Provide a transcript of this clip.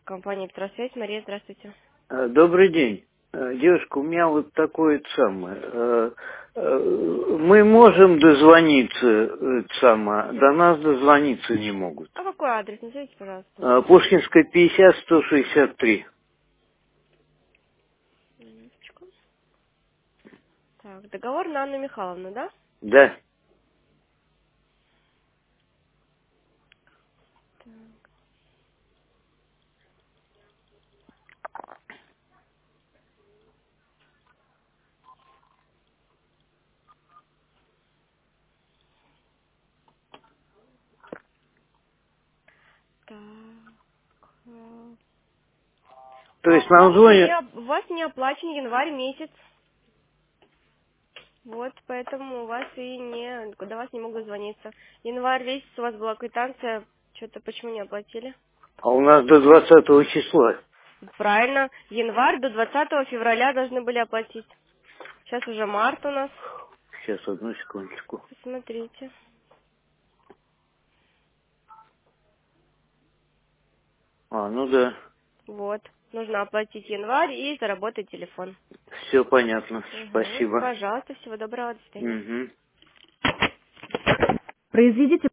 Компания Петросвязь. Мария, здравствуйте. Добрый день. Девушка, у меня вот такое самое. Мы можем дозвониться, до нас дозвониться не могут. А какой адрес? Назовите, пожалуйста. Пушкинская 50, 163. Минуточку. Так, договор на Анну Михайловну, да? Да. Так. То есть У нам вас звонят. у вас не оплачен январь месяц. Вот, поэтому у вас до вас не могут звониться. Январь месяц у вас была квитанция, что-то почему не оплатили? А у нас до 20 числа. Правильно, январь до 20 февраля должны были оплатить. Сейчас уже март у нас. Сейчас, одну секундочку. Посмотрите. Ну да. Вот, нужно оплатить январь и заработать телефон. Все понятно. Угу. Спасибо. Пожалуйста, всего доброго, до свидания. Угу. Произведите